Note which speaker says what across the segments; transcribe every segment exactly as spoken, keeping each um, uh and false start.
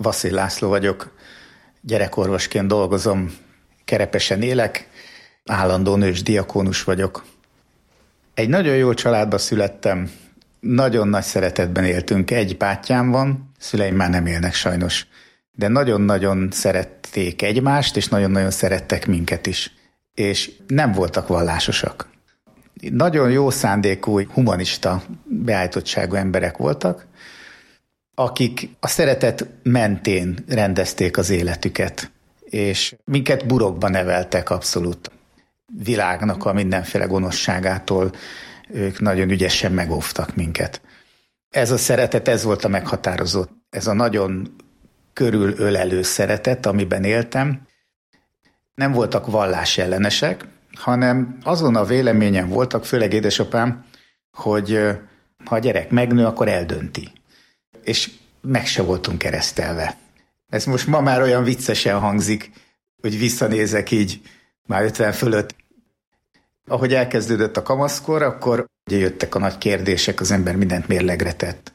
Speaker 1: Baszil László vagyok, gyerekorvosként dolgozom, Kerepesen élek, állandó nős diakónus vagyok. Egy nagyon jó családba születtem, nagyon nagy szeretetben éltünk, egy bátyám van, szüleim már nem élnek sajnos, de nagyon-nagyon szerették egymást, és nagyon-nagyon szerettek minket is, és nem voltak vallásosak. Nagyon jó szándékú, humanista beállítottságú emberek voltak, akik a szeretet mentén rendezték az életüket, és minket burokba neveltek abszolút. Világnak a mindenféle gonoszságától ők nagyon ügyesen megóvtak minket. Ez a szeretet, ez volt a meghatározó, ez a nagyon körülölelő szeretet, amiben éltem. Nem voltak vallásellenesek, hanem azon a véleményen voltak, főleg édesapám, hogy ha a gyerek megnő, akkor eldönti. És meg se voltunk keresztelve. Ez most ma már olyan viccesen hangzik, hogy visszanézek így már ötven fölött. Ahogy elkezdődött a kamaszkor, akkor ugye jöttek a nagy kérdések, az ember mindent mérlegre tett.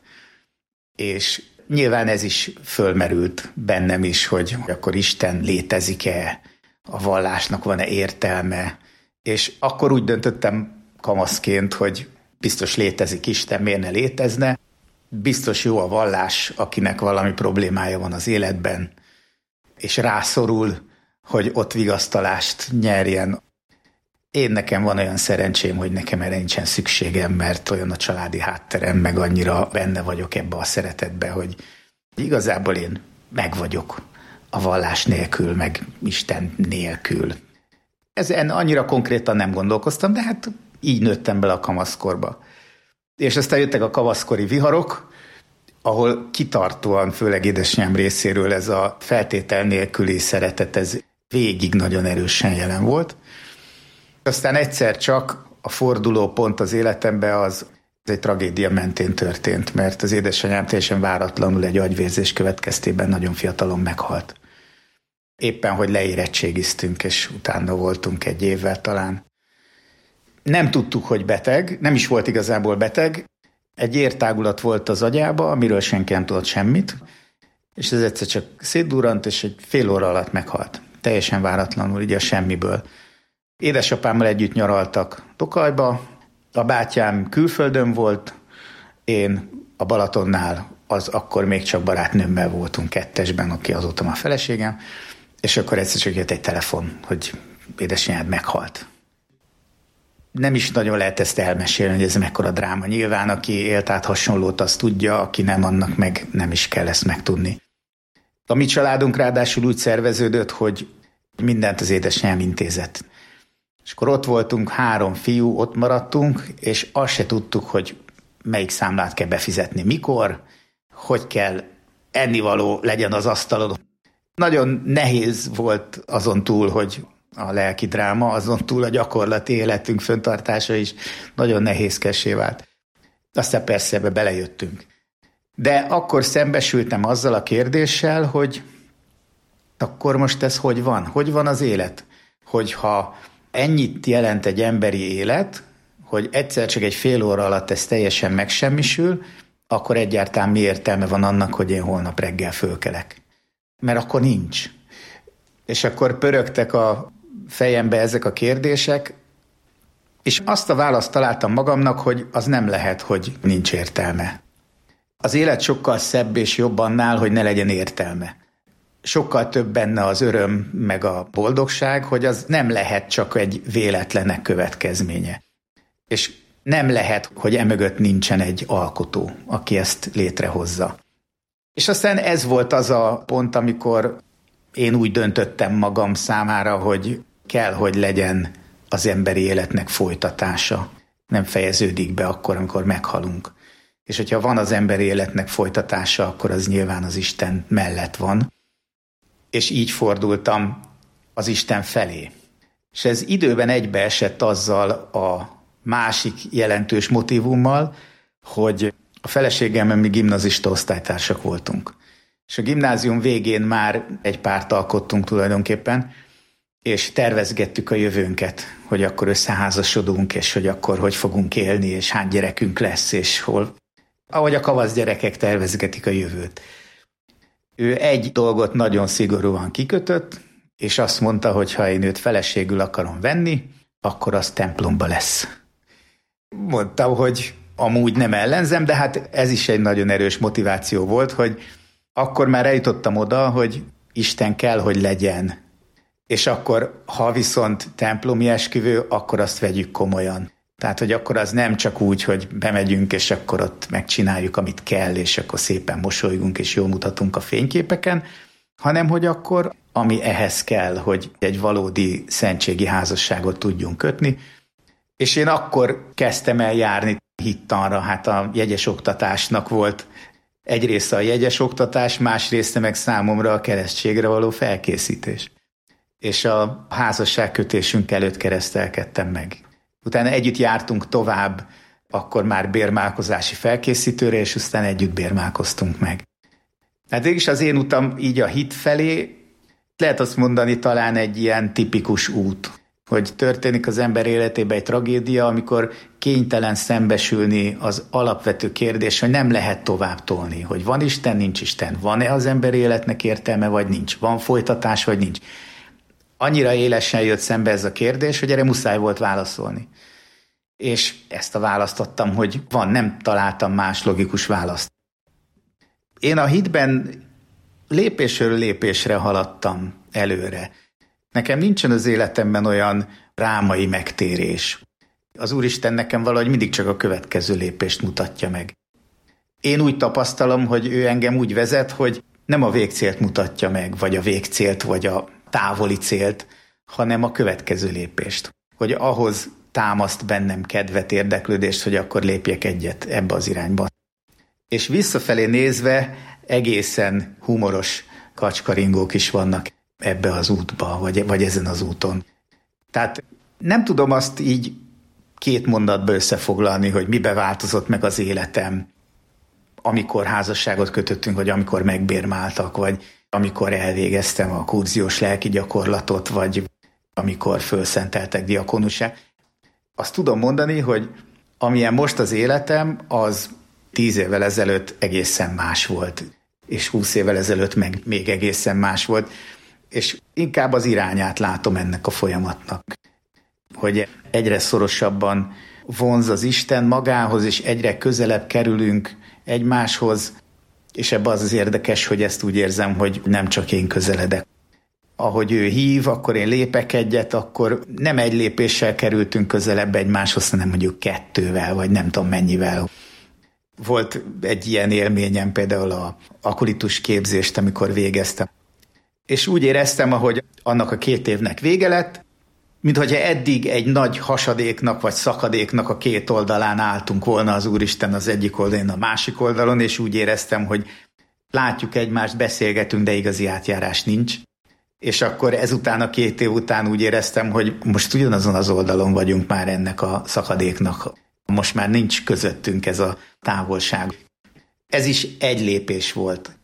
Speaker 1: És nyilván ez is fölmerült bennem is, hogy akkor Isten létezik-e, a vallásnak van-e értelme. És akkor úgy döntöttem kamaszként, hogy biztos létezik Isten, miért ne létezne. Biztos jó a vallás, akinek valami problémája van az életben, és rászorul, hogy ott vigasztalást nyerjen. Én nekem van olyan szerencsém, hogy nekem erre nincsen szükségem, mert olyan a családi hátterem, meg annyira benne vagyok ebbe a szeretetbe, hogy igazából én meg vagyok a vallás nélkül, meg Isten nélkül. Ezen annyira konkrétan nem gondolkoztam, de hát így nőttem bele a kamaszkorba. És aztán jöttek a kamaszkori viharok, ahol kitartóan, főleg édesanyám részéről ez a feltétel nélküli szeretet, ez végig nagyon erősen jelen volt. Aztán egyszer csak a forduló pont az életemben az egy tragédia mentén történt, mert az édesanyám teljesen váratlanul egy agyvérzés következtében nagyon fiatalon meghalt. Éppen, hogy leérettségiztünk, és utána voltunk egy évvel talán. Nem tudtuk, hogy beteg, nem is volt igazából beteg, egy értágulat volt az agyába, amiről senki nem tudott semmit, és ez egyszer csak szétdurrant, és egy fél óra alatt meghalt. Teljesen váratlanul, így a semmiből. Édesapámmal együtt nyaraltak Tokajba, a bátyám külföldön volt, én a Balatonnál, az akkor még csak barátnőmmel voltunk kettesben, aki azóta már feleségem, és akkor egyszer csak jött egy telefon, hogy édesanyád meghalt. Nem is nagyon lehet ezt elmesélni, hogy ez mekkora dráma. Nyilván, aki élt át hasonlót, azt tudja, aki nem, annak meg nem is kell ezt megtudni. A mi családunk ráadásul úgy szerveződött, hogy mindent az édesanyám intézett. És akkor ott voltunk, három fiú, ott maradtunk, és azt se tudtuk, hogy melyik számlát kell befizetni, mikor, hogy kell ennivaló legyen az asztalon. Nagyon nehéz volt azon túl, hogy a lelki dráma, azon túl a gyakorlati életünk föntartása is nagyon nehézkessé vált. Aztán persze ebbe belejöttünk. De akkor szembesültem azzal a kérdéssel, hogy akkor most ez hogy van? Hogy van az élet? Hogyha ennyit jelent egy emberi élet, hogy egyszer csak egy fél óra alatt ez teljesen megsemmisül, akkor egyáltalán mi értelme van annak, hogy én holnap reggel fölkelek? Mert akkor nincs. És akkor pörögtek a fejembe ezek a kérdések, és azt a választ találtam magamnak, hogy az nem lehet, hogy nincs értelme. Az élet sokkal szebb és jobb annál, hogy ne legyen értelme. Sokkal több benne az öröm, meg a boldogság, hogy az nem lehet csak egy véletlenek következménye. És nem lehet, hogy emögött nincsen egy alkotó, aki ezt létrehozza. És aztán ez volt az a pont, amikor én úgy döntöttem magam számára, hogy kell, hogy legyen az emberi életnek folytatása. Nem fejeződik be akkor, amikor meghalunk. És hogyha van az emberi életnek folytatása, akkor az nyilván az Isten mellett van. És így fordultam az Isten felé. És ez időben egybeesett azzal a másik jelentős motívummal, hogy a feleségemmel mi gimnazista osztálytársak voltunk. És a gimnázium végén már egy párt alkottunk tulajdonképpen, és tervezgettük a jövőnket, hogy akkor összeházasodunk, és hogy akkor hogy fogunk élni, és hány gyerekünk lesz, és hol. Ahogy a kavasz gyerekek tervezgetik a jövőt. Ő egy dolgot nagyon szigorúan kikötött, és azt mondta, hogy ha én őt feleségül akarom venni, akkor az templomba lesz. Mondtam, hogy amúgy nem ellenzem, de hát ez is egy nagyon erős motiváció volt, hogy akkor már eljutottam oda, hogy Isten kell, hogy legyen. És akkor, ha viszont templomi esküvő, akkor azt vegyük komolyan. Tehát, hogy akkor az nem csak úgy, hogy bemegyünk, és akkor ott megcsináljuk, amit kell, és akkor szépen mosolygunk, és jól mutatunk a fényképeken, hanem, hogy akkor, ami ehhez kell, hogy egy valódi szentségi házasságot tudjunk kötni. És én akkor kezdtem el járni hittanra, hát a jegyes oktatásnak volt egy része a jegyes oktatás, más része meg számomra a keresztségre való felkészítés. És a házasságkötésünk előtt keresztelkedtem meg. Utána együtt jártunk tovább, akkor már bérmálkozási felkészítőre, és aztán együtt bérmálkoztunk meg. Hát végig is az én utam így a hit felé, lehet azt mondani talán egy ilyen tipikus út, hogy történik az ember életében egy tragédia, amikor kénytelen szembesülni az alapvető kérdés, hogy nem lehet tovább tolni, hogy van Isten, nincs Isten, van-e az ember életnek értelme, vagy nincs, van folytatás, vagy nincs. Annyira élesen jött szembe ez a kérdés, hogy erre muszáj volt válaszolni. És ezt a választ adtam, hogy van, nem találtam más logikus választ. Én a hitben lépésről lépésre haladtam előre. Nekem nincsen az életemben olyan drámai megtérés. Az Úristen nekem valahogy mindig csak a következő lépést mutatja meg. Én úgy tapasztalom, hogy ő engem úgy vezet, hogy nem a végcélt mutatja meg, vagy a végcélt, vagy a távoli célt, hanem a következő lépést. Hogy ahhoz támaszt bennem kedvet, érdeklődést, hogy akkor lépjek egyet ebbe az irányba. És visszafelé nézve egészen humoros kacskaringók is vannak ebbe az útba, vagy, vagy ezen az úton. Tehát nem tudom azt így két mondatba összefoglalni, hogy mibe változott meg az életem, amikor házasságot kötöttünk, vagy amikor megbérmáltak, vagy amikor elvégeztem a kurziós lelki gyakorlatot, vagy amikor fölszenteltek diakonussá. Azt tudom mondani, hogy amilyen most az életem, az tíz évvel ezelőtt egészen más volt, és húsz évvel ezelőtt meg még egészen más volt, és inkább az irányát látom ennek a folyamatnak, hogy egyre szorosabban vonz az Isten magához, és egyre közelebb kerülünk egymáshoz, és ebben az az érdekes, hogy ezt úgy érzem, hogy nem csak én közeledek. Ahogy ő hív, akkor én lépek egyet, akkor nem egy lépéssel kerültünk közelebb egymáshoz, hanem mondjuk kettővel, vagy nem tudom mennyivel. Volt egy ilyen élményem például a akolitus képzést, amikor végeztem. És úgy éreztem, ahogy annak a két évnek vége lett, minthogyha eddig egy nagy hasadéknak vagy szakadéknak a két oldalán álltunk volna, az Úristen az egyik oldalon, a másik oldalon, és úgy éreztem, hogy látjuk egymást, beszélgetünk, de igazi átjárás nincs. És akkor ezután a két év után úgy éreztem, hogy most ugyanazon az oldalon vagyunk már ennek a szakadéknak. Most már nincs közöttünk ez a távolság. Ez is egy lépés volt.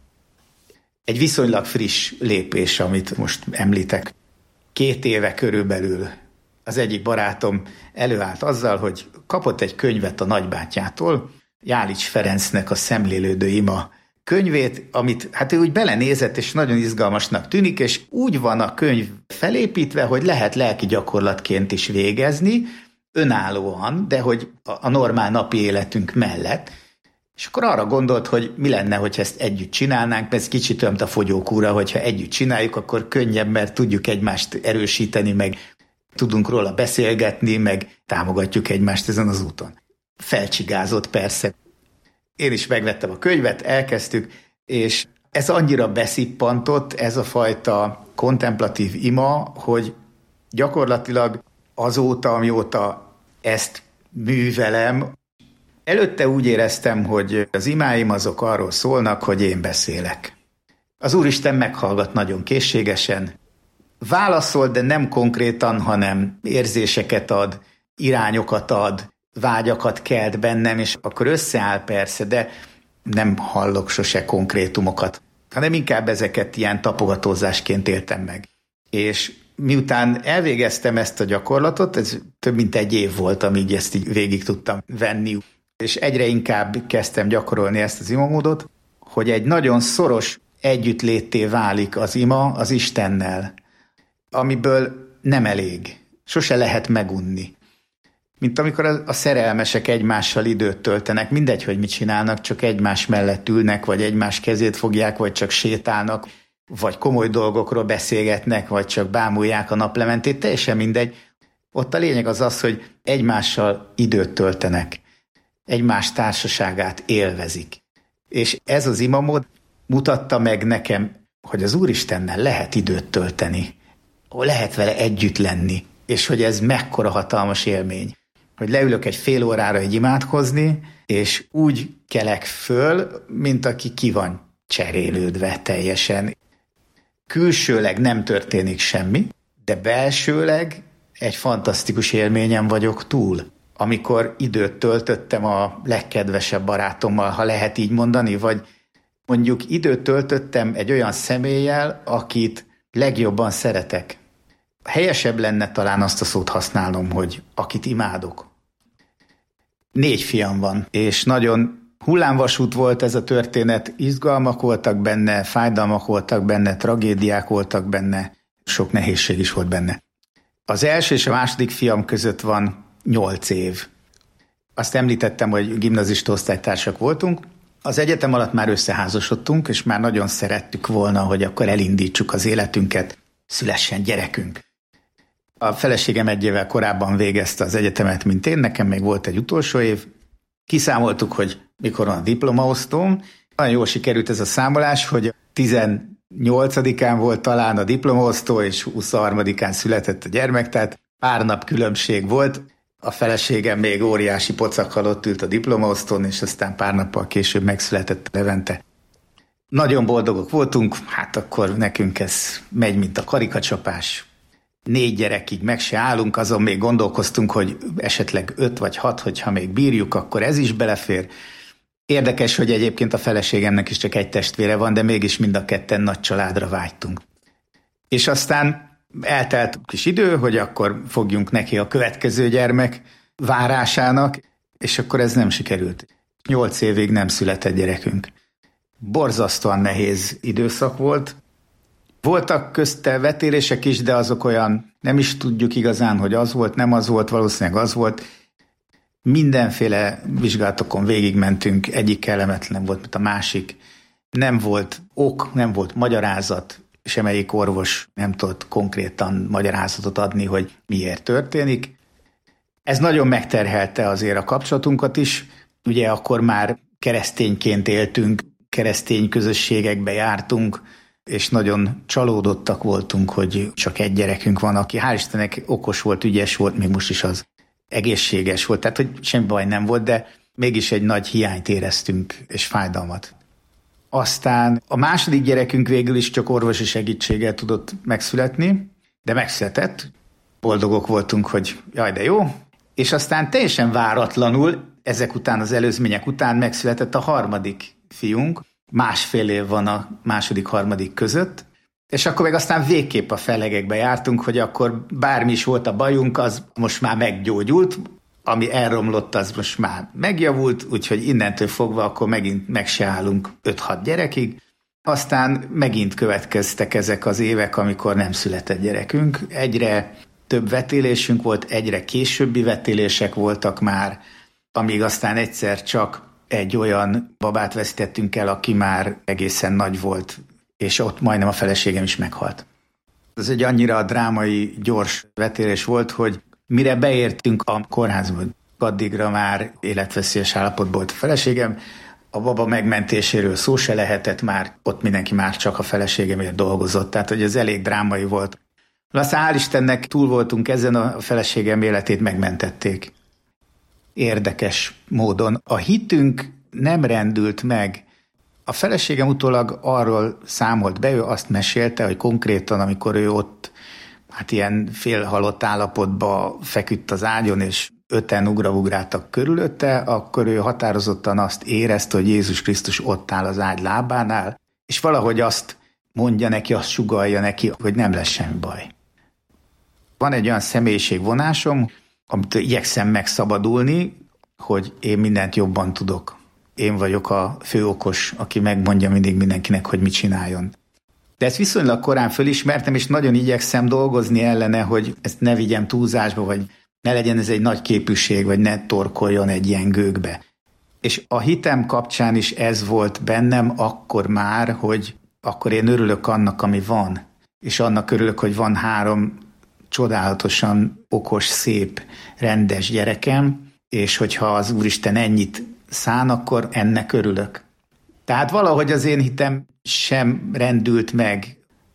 Speaker 1: Egy viszonylag friss lépés, amit most említek. Két éve körülbelül az egyik barátom előállt azzal, hogy kapott egy könyvet a nagybátyjától, Jálics Ferencnek a Szemlélődő ima könyvét, amit hát ő úgy belenézett, és nagyon izgalmasnak tűnik, és úgy van a könyv felépítve, hogy lehet lelki gyakorlatként is végezni, önállóan, de hogy a normál napi életünk mellett. És akkor arra gondolt, hogy mi lenne, hogyha ezt együtt csinálnánk, mert ez kicsit olyan, mint a fogyókúra, hogyha együtt csináljuk, akkor könnyebb, mert tudjuk egymást erősíteni, meg tudunk róla beszélgetni, meg támogatjuk egymást ezen az úton. Felcsigázott persze. Én is megvettem a könyvet, elkezdtük, és ez annyira beszippantott, ez a fajta kontemplatív ima, hogy gyakorlatilag azóta, amióta ezt művelem, előtte úgy éreztem, hogy az imáim azok arról szólnak, hogy én beszélek. Az Úristen meghallgat nagyon készségesen, válaszol, de nem konkrétan, hanem érzéseket ad, irányokat ad, vágyakat kelt bennem, és akkor összeáll persze, de nem hallok sose konkrétumokat, hanem inkább ezeket ilyen tapogatózásként éltem meg. És miután elvégeztem ezt a gyakorlatot, ez több mint egy év volt, amíg ezt így végig tudtam venni, és egyre inkább kezdtem gyakorolni ezt az imamódot, hogy egy nagyon szoros együttlétté válik az ima az Istennel, amiből nem elég, sose lehet megunni. Mint amikor a szerelmesek egymással időt töltenek, mindegy, hogy mit csinálnak, csak egymás mellett ülnek, vagy egymás kezét fogják, vagy csak sétálnak, vagy komoly dolgokról beszélgetnek, vagy csak bámulják a naplementét, teljesen mindegy. Ott a lényeg az az, hogy egymással időt töltenek, egymás társaságát élvezik. És ez az imamód mutatta meg nekem, hogy az Úristennel lehet időt tölteni, lehet vele együtt lenni, és hogy ez mekkora hatalmas élmény. Hogy leülök egy fél órára egy imádkozni, és úgy kelek föl, mint aki ki van cserélődve teljesen. Külsőleg nem történik semmi, de belsőleg egy fantasztikus élményen vagyok túl. Amikor időt töltöttem a legkedvesebb barátommal, ha lehet így mondani, vagy mondjuk időt töltöttem egy olyan személlyel, akit legjobban szeretek. Helyesebb lenne talán azt a szót használnom, hogy akit imádok. Négy fiam van, és nagyon hullámvasút volt ez a történet, izgalmak voltak benne, fájdalmak voltak benne, tragédiák voltak benne, sok nehézség is volt benne. Az első és a második fiam között van nyolc év. Azt említettem, hogy gimnazista osztálytársak voltunk. Az egyetem alatt már összeházasodtunk, és már nagyon szerettük volna, hogy akkor elindítsuk az életünket, szülessen gyerekünk. A feleségem egy évvel korábban végezte az egyetemet, mint én, nekem még volt egy utolsó év. Kiszámoltuk, hogy mikor van a diplomaosztóm. Nagyon jól sikerült ez a számolás, hogy tizennyolcadikán volt talán a diplomaosztó, és huszonharmadikán született a gyermek, tehát pár nap különbség volt. A feleségem még óriási pocakkal ott ült a diplomaosztón, és aztán pár nappal később megszületett Levente. Nagyon boldogok voltunk, hát akkor nekünk ez megy, mint a karikacsapás. Négy gyerekig meg se állunk, azon még gondolkoztunk, hogy esetleg öt vagy hat, hogyha még bírjuk, akkor ez is belefér. Érdekes, hogy egyébként a feleségemnek is csak egy testvére van, de mégis mind a ketten nagy családra vágytunk. És aztán eltelt kis idő, hogy akkor fogjunk neki a következő gyermek várásának, és akkor ez nem sikerült. Nyolc évig nem született gyerekünk. Borzasztóan nehéz időszak volt. Voltak közte vetélések is, de azok olyan, nem is tudjuk igazán, hogy az volt, nem az volt, valószínűleg az volt. Mindenféle vizsgálatokon végigmentünk, egyik kellemetlen volt, mint a másik. Nem volt ok, nem volt magyarázat, semmelyik orvos nem tudott konkrétan magyarázatot adni, hogy miért történik. Ez nagyon megterhelte azért a kapcsolatunkat is. Ugye akkor már keresztényként éltünk, keresztény közösségekbe jártunk, és nagyon csalódottak voltunk, hogy csak egy gyerekünk van, aki hál' Istennek okos volt, ügyes volt, még most is az egészséges volt, tehát hogy semmi baj nem volt, de mégis egy nagy hiányt éreztünk, és fájdalmat. Aztán a második gyerekünk végül is csak orvosi segítséggel tudott megszületni, de megszületett, boldogok voltunk, hogy jaj, de jó, és aztán teljesen váratlanul, ezek után, az előzmények után megszületett a harmadik fiunk, másfél év van a második-harmadik között, és akkor meg aztán végképp a felegekbe jártunk, hogy akkor bármi is volt a bajunk, az most már meggyógyult, ami elromlott, az most már megjavult, úgyhogy innentől fogva akkor megint meg se állunk öt-hat gyerekig. Aztán megint következtek ezek az évek, amikor nem született gyerekünk. Egyre több vetélésünk volt, egyre későbbi vetélések voltak már, amíg aztán egyszer csak egy olyan babát vesztettünk el, aki már egészen nagy volt, és ott majdnem a feleségem is meghalt. Ez egy annyira drámai, gyors vetélés volt, hogy mire beértünk a kórházba, addigra már életveszélyes állapotban volt a feleségem, a baba megmentéséről szó se lehetett már, ott mindenki már csak a feleségemért dolgozott, tehát hogy ez elég drámai volt. Aztán hál' Istennek túl voltunk ezen, a feleségem életét megmentették. Érdekes módon. A hitünk nem rendült meg. A feleségem utólag arról számolt be, ő azt mesélte, hogy konkrétan, amikor ő ott hát ilyen félhalott állapotba feküdt az ágyon, és öten ugravugráltak körülötte, akkor ő határozottan azt érezte, hogy Jézus Krisztus ott áll az ágy lábánál, és valahogy azt mondja neki, azt sugallja neki, hogy nem lesz semmi baj. Van egy olyan személyiségvonásom, amit igyekszem megszabadulni, hogy én mindent jobban tudok. én vagyok a főokos, aki megmondja mindig mindenkinek, hogy mit csináljon. De ezt viszonylag korán fölismertem, és nagyon igyekszem dolgozni ellene, hogy ezt ne vigyem túlzásba, vagy ne legyen ez egy nagy képűség, vagy ne torkoljon egy ilyen gőgbe. És a hitem kapcsán is ez volt bennem akkor már, hogy akkor én örülök annak, ami van. És annak örülök, hogy van három csodálatosan okos, szép, rendes gyerekem, és hogyha az Úristen ennyit szán, akkor ennek örülök. Tehát valahogy az én hitem sem rendült meg.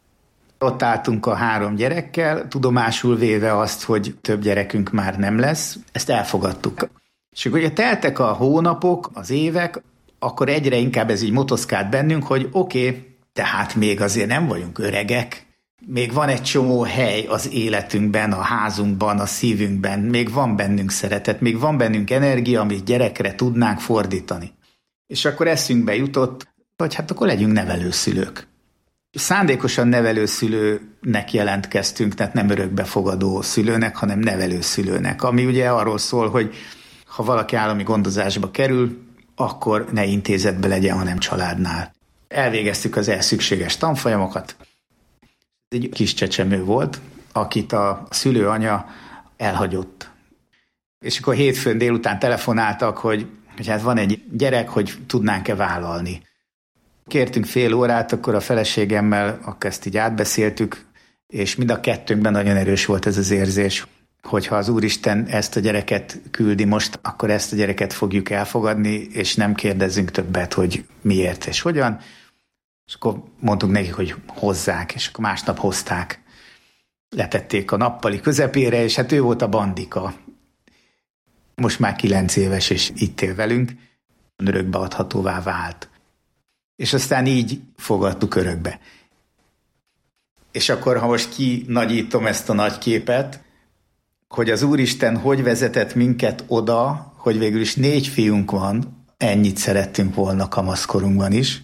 Speaker 1: Ott álltunk a három gyerekkel, tudomásul véve azt, hogy több gyerekünk már nem lesz, ezt elfogadtuk. És akkor ugye teltek a hónapok, az évek, akkor egyre inkább ez így motoszkált bennünk, hogy oké, okay, tehát még azért nem vagyunk öregek, még van egy csomó hely az életünkben, a házunkban, a szívünkben, még van bennünk szeretet, még van bennünk energia, amit gyerekre tudnánk fordítani. És akkor eszünkbe jutott, hogy hát akkor legyünk nevelőszülők. Szándékosan nevelőszülőnek jelentkeztünk, tehát nem örökbefogadó szülőnek, hanem nevelőszülőnek, ami ugye arról szól, hogy ha valaki állami gondozásba kerül, akkor ne intézetbe legyen, hanem családnál. Elvégeztük az ehhez szükséges tanfolyamokat. Egy kis csecsemő volt, akit a szülőanya elhagyott. És akkor hétfőn délután telefonáltak, hogy, hogy hát van egy gyerek, hogy tudnánk-e vállalni. Kértünk fél órát, akkor a feleségemmel akkor ezt így átbeszéltük, és mind a kettőnkben nagyon erős volt ez az érzés, hogyha az Úristen ezt a gyereket küldi most, akkor ezt a gyereket fogjuk elfogadni, és nem kérdezzünk többet, hogy miért és hogyan. És akkor mondtuk nekik, hogy hozzák, és akkor másnap hozták. Letették a nappali közepére, és hát ő volt a Bandika. Most már kilenc éves, és itt él velünk. Örökbeadhatóvá vált. És aztán így fogadtuk örökbe. És akkor, ha most kinagyítom ezt a nagy képet, hogy az Úristen hogy vezetett minket oda, hogy végül is négy fiunk van, ennyit szerettünk volna kamaszkorunkban is,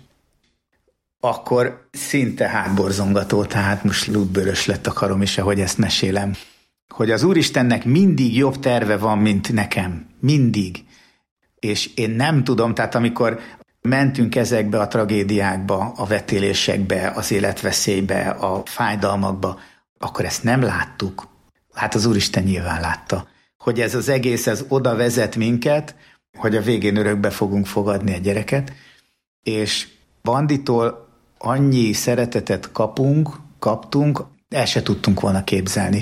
Speaker 1: akkor szinte hátborzongató, tehát most lúdbőrös lett a karom is, ahogy ezt mesélem, hogy az Úristennek mindig jobb terve van, mint nekem. Mindig. És én nem tudom, tehát amikor mentünk ezekbe a tragédiákba, a vetélésekbe, az életveszélybe, a fájdalmakba, akkor ezt nem láttuk. Hát az Úristen nyilván látta, hogy ez az egész, ez oda vezet minket, hogy a végén örökbe fogunk fogadni egy gyereket, és Banditól annyi szeretetet kapunk, kaptunk, el se tudtunk volna képzelni.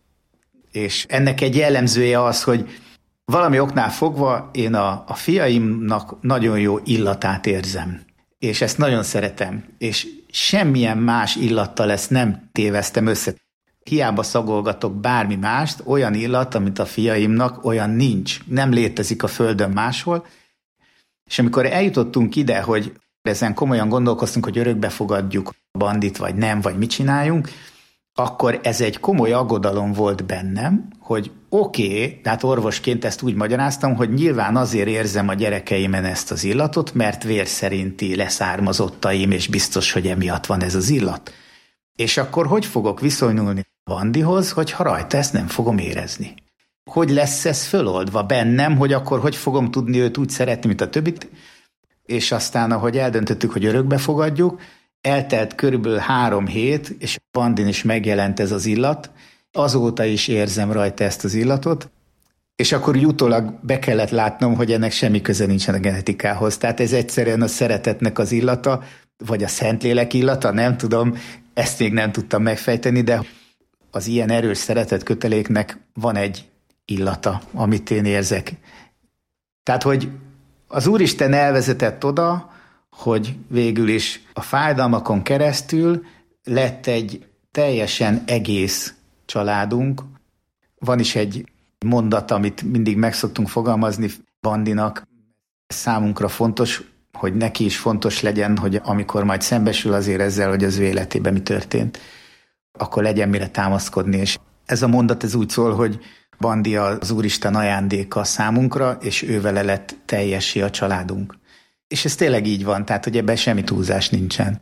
Speaker 1: És ennek egy jellemzője az, hogy valami oknál fogva én a, a fiaimnak nagyon jó illatát érzem, és ezt nagyon szeretem, és semmilyen más illattal ezt nem téveztem össze. Hiába szagolgatok bármi mást, olyan illat, amit a fiaimnak, olyan nincs. Nem létezik a földön máshol. És amikor eljutottunk ide, hogy ezen komolyan gondolkoztunk, hogy örökbe fogadjuk a Bandit, vagy nem, vagy mit csináljunk, akkor ez egy komoly aggodalom volt bennem, hogy oké, okay, tehát orvosként ezt úgy magyaráztam, hogy nyilván azért érzem a gyerekeimen ezt az illatot, mert vér szerinti leszármazottaim, és biztos, hogy emiatt van ez az illat. És akkor hogy fogok viszonyulni Bandihoz, hogyha rajta ezt nem fogom érezni? Hogy lesz ez föloldva bennem, hogy akkor hogy fogom tudni őt úgy szeretni, mint a többit? És aztán, ahogy eldöntöttük, hogy örökbe fogadjuk, eltelt körülbelül három hét, és Bandin is megjelent ez az illat, azóta is érzem rajta ezt az illatot, és akkor utólag be kellett látnom, hogy ennek semmi köze nincsen a genetikához. Tehát ez egyszerűen a szeretetnek az illata, vagy a Szentlélek illata, nem tudom, ezt még nem tudtam megfejteni, de az ilyen erős szeretet köteléknek van egy illata, amit én érzek. Tehát, hogy az Úristen elvezetett oda, hogy végül is a fájdalmakon keresztül lett egy teljesen egész családunk. Van is egy mondat, amit mindig meg szoktunk fogalmazni Bandinak. Számunkra fontos, hogy neki is fontos legyen, hogy amikor majd szembesül azért ezzel, hogy az ő életében mi történt, akkor legyen mire támaszkodni. És ez a mondat ez úgy szól, hogy Bandi az Úristen ajándéka számunkra, és ő vele lett teljessé a családunk. És ez tényleg így van, tehát hogy ebben semmi túlzás nincsen.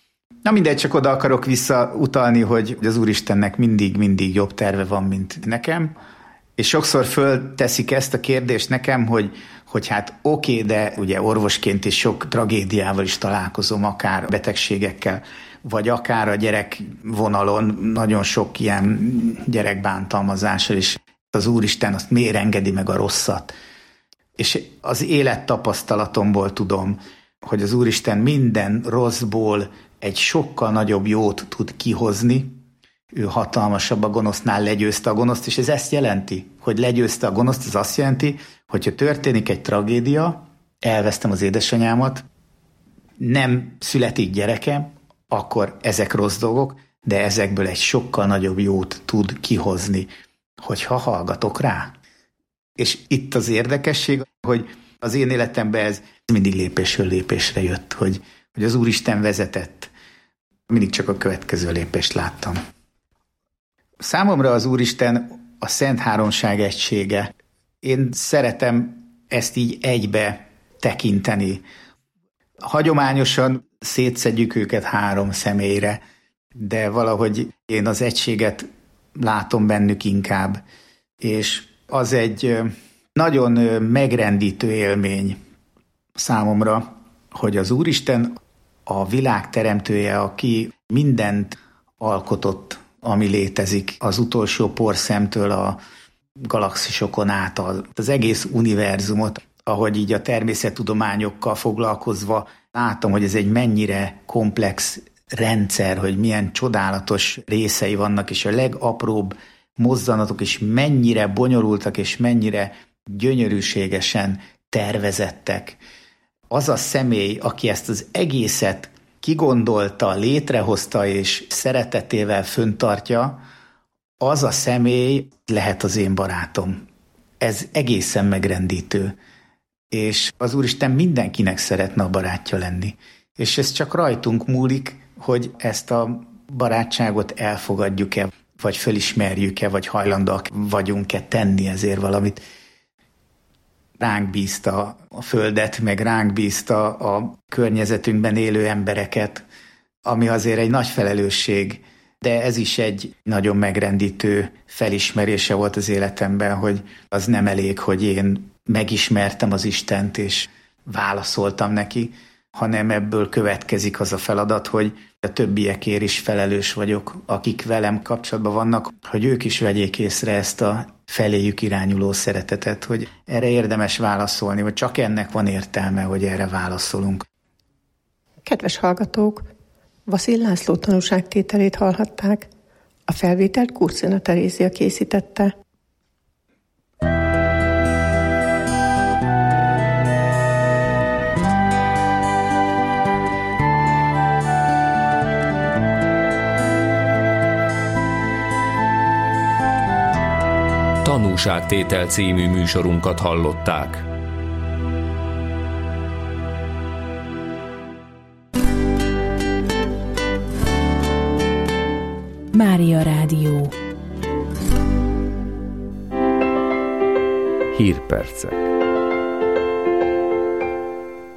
Speaker 1: Na mindegy, csak oda akarok visszautalni, hogy az Úristennek mindig-mindig jobb terve van, mint nekem, És sokszor fölteszik ezt a kérdést nekem, hogy, hogy hát oké, okay, de ugye orvosként is sok tragédiával is találkozom, akár betegségekkel, vagy akár a gyerek vonalon nagyon sok ilyen gyerekbántalmazással is. Az Úristen azt miért engedi meg a rosszat? És az élettapasztalatomból tudom, hogy az Úristen minden rosszból egy sokkal nagyobb jót tud kihozni. Ő hatalmasabb a gonosznál, legyőzte a gonoszt, és ez ezt jelenti, hogy legyőzte a gonoszt, ez azt jelenti, hogyha történik egy tragédia, elvesztem az édesanyámat, nem születik gyerekem, akkor ezek rossz dolgok, de ezekből egy sokkal nagyobb jót tud kihozni, hogyha hallgatok rá. És itt az érdekesség, hogy az én életemben ez mindig lépésről lépésre jött, hogy, hogy az Úristen vezetett. Mindig csak a következő lépést láttam. Számomra az Úristen a Szent Háromság egysége. Én szeretem ezt így egybe tekinteni. Hagyományosan szétszedjük őket három személyre, de valahogy én az egységet látom bennük inkább, és az egy nagyon megrendítő élmény számomra, hogy az Úristen a világ teremtője, aki mindent alkotott, ami létezik, az utolsó porszemtől a galaxisokon át, az egész univerzumot, ahogy így a természettudományokkal foglalkozva látom, hogy ez egy mennyire komplex rendszer, hogy milyen csodálatos részei vannak, és a legapróbb mozzanatok is mennyire bonyolultak, és mennyire gyönyörűségesen tervezettek. Az a személy, aki ezt az egészet kigondolta, létrehozta és szeretetével föntartja, az a személy lehet az én barátom. Ez egészen megrendítő. És az Úristen mindenkinek szeretne a barátja lenni. És ez csak rajtunk múlik, hogy ezt a barátságot elfogadjuk-e, vagy felismerjük-e, vagy hajlandóak vagyunk-e tenni ezért valamit. Ránk bízta a földet, meg ránk bízta a környezetünkben élő embereket, ami azért egy nagy felelősség, de ez is egy nagyon megrendítő felismerése volt az életemben, hogy az nem elég, hogy én megismertem az Istent, és válaszoltam neki, hanem ebből következik az a feladat, hogy a többiekért is felelős vagyok, akik velem kapcsolatban vannak, hogy ők is vegyék észre ezt a feléjük irányuló szeretetet, hogy erre érdemes válaszolni, vagy csak ennek van értelme, hogy erre válaszolunk.
Speaker 2: Kedves hallgatók, Vasil László tanúságtételét hallhatták. A felvételt Kurcina Terézia készítette.
Speaker 3: Tanúságtétel című műsorunkat hallották.
Speaker 4: Mária Rádió.
Speaker 3: Hírpercek.